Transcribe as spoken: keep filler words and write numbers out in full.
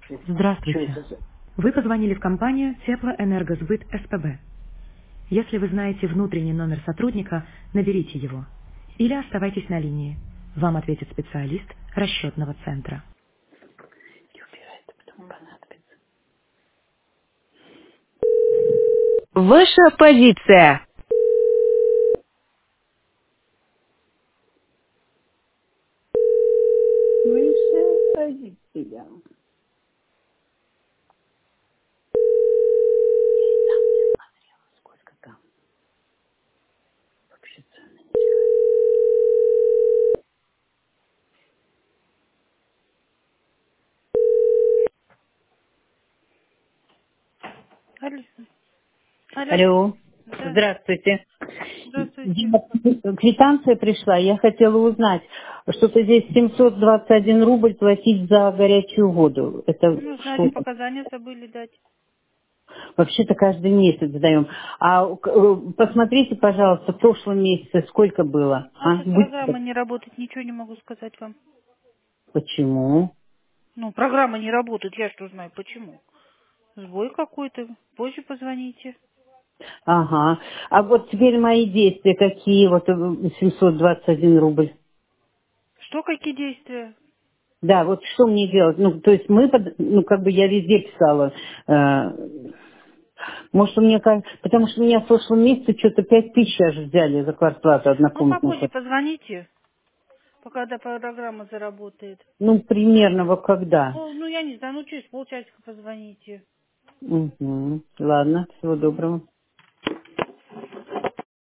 Что Здравствуйте. это за... Вы позвонили в компанию Теплоэнергосбыт СПБ. Если вы знаете внутренний номер сотрудника, наберите его. Или оставайтесь на линии. Вам ответит специалист расчетного центра. Не убирай, это потом понадобится. Ваша позиция. Высшая позиция. Там не смотрела, сколько там. Вообще цены не знаю. Алло. Алло. Алло, Да, здравствуйте. здравствуйте. Я- Квитанция пришла, я хотела узнать, что-то здесь семьсот двадцать один рубль платить за горячую воду. Это Ну, что? знаете, показания забыли дать. Вообще-то каждый месяц даем. А э, посмотрите, пожалуйста, в прошлом месяце сколько было? У нас А? сейчас Будьте- программа не работает, ничего не могу сказать вам. Почему? Ну, программа не работает, я что знаю, почему. Сбой какой-то, позже позвоните. Ага. А вот теперь мои действия какие? Вот э, семьсот двадцать один рубль. Что, какие действия? Да, вот что мне делать? Ну, то есть мы, под- ну, как бы я везде писала. э, может, у меня, как- потому что у меня в прошлом месяце что-то пять тысяч аж взяли за квартплату Ну, однокомнатную. попозже квартиру. позвоните, пока эта программа заработает. Ну, примерно вот когда? Ну, ну, я не знаю, ну, через полчасика позвоните. Угу. Ладно, всего Мгм. доброго.